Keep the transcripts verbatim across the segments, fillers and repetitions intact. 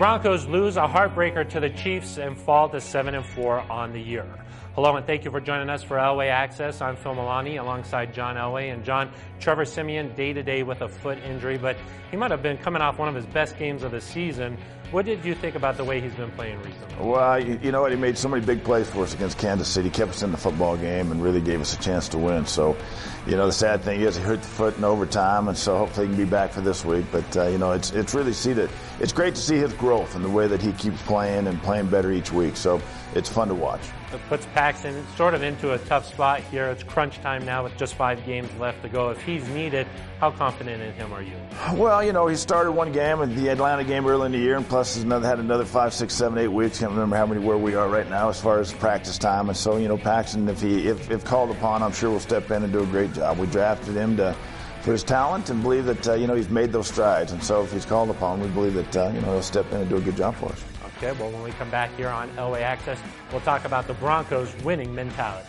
Broncos lose a heartbreaker to the Chiefs and fall to seven and four on the year. Hello and thank you for joining us for Elway Access. I'm Phil Milani alongside John Elway. And John, Trevor Siemian day-to-day with a foot injury, but he might have been coming off one of his best games of the season. What did you think about the way he's been playing recently? Well, you, you know what? He made so many big plays for us against Kansas City, kept us in the football game, and really gave us a chance to win. So, you know, the sad thing is he hurt the foot in overtime, and so hopefully he can be back for this week. But, uh, you know, it's it's really see that it's great to see his growth and the way that he keeps playing and playing better each week. So it's fun to watch. It puts Paxton sort of into a tough spot here. It's crunch time now with just five games left to go. If he's needed, how confident in him are you? Well, you know, he started one game in the Atlanta game early in the year, and plus he's another, had another five, six, seven, eight weeks. Can't remember how many where we are right now as far as practice time. And so, you know, Paxton, if he if, if called upon, I'm sure will step in and do a great job. We drafted him to for his talent and believe that uh, you know he's made those strides. And so if he's called upon, we believe that uh, you know he'll step in and do a good job for us. Okay, well, when we come back here on Elway Access, we'll talk about the Broncos' winning mentality.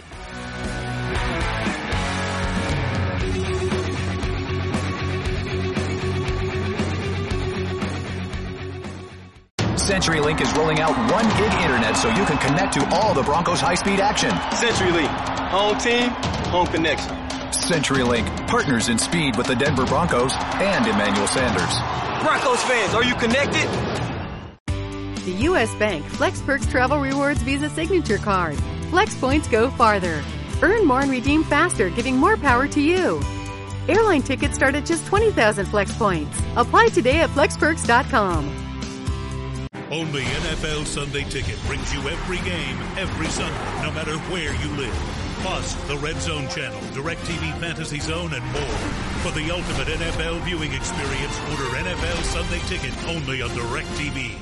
CenturyLink is rolling out one gig internet so you can connect to all the Broncos high-speed action. CenturyLink, home team, home connection. CenturyLink, partners in speed with the Denver Broncos and Emmanuel Sanders. Broncos fans, are you connected? The U S. Bank Flex Perks Travel Rewards Visa Signature Card. Flex points go farther. Earn more and redeem faster, giving more power to you. Airline tickets start at just twenty thousand Flex points. Apply today at flex perks dot com. Only N F L Sunday Ticket brings you every game, every Sunday, no matter where you live. Plus, the Red Zone Channel, DirecTV Fantasy Zone, and more. For the ultimate N F L viewing experience, order N F L Sunday Ticket only on DirecTV.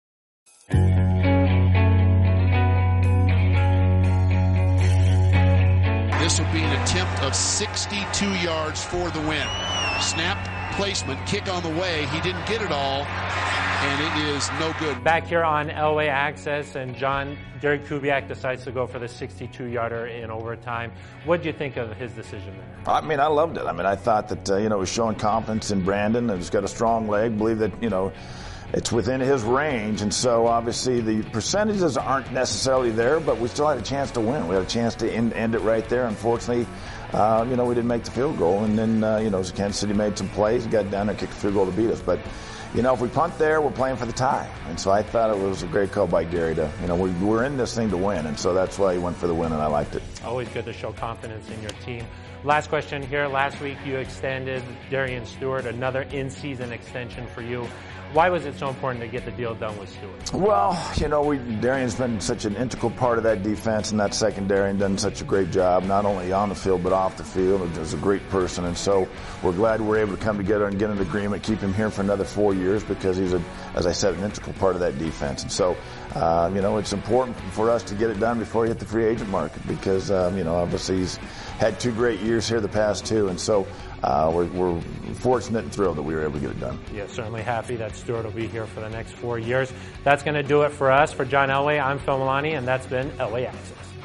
This will be an attempt of sixty-two yards for the win. Snap, placement, kick on the way. He didn't get it all, and it is no good. Back here on Elway Access, and John, Derek Kubiak decides to go for the sixty-two yarder in overtime. What do you think of his decision there? I mean, I loved it. I mean, I thought that, uh, you know, it was showing confidence in Brandon, and he's got a strong leg. Believe that, you know, it's within his range, and so obviously the percentages aren't necessarily there, but we still had a chance to win. We had a chance to end, end it right there. Unfortunately, uh, you know, we didn't make the field goal, and then, uh, you know, Kansas City made some plays, got down there, kicked the field goal to beat us. But, you know, if we punt there, we're playing for the tie. And so I thought it was a great call by Gary to, you know, we, we're in this thing to win, and so that's why he went for the win, and I liked it. Always good to show confidence in your team. Last question here. Last week you extended Darian Stewart, another in-season extension for you. Why was it so important to get the deal done with Stewart? Well, you know, we Darian's been such an integral part of that defense and that secondary, and done such a great job, not only on the field but off the field. He's a great person, and so we're glad we're able to come together and get an agreement, keep him here for another four years because he's, a, as I said, an integral part of that defense. And so, uh, you know, it's important for us to get it done before he hit the free agent market because, um, you know, obviously he's had two great years here the past two, and so uh, we're, we're fortunate and thrilled that we were able to get it done. Yeah, certainly happy that Stewart will be here for the next four years. That's going to do it for us. For John Elway, I'm Phil Milani, and that's been Elway Access.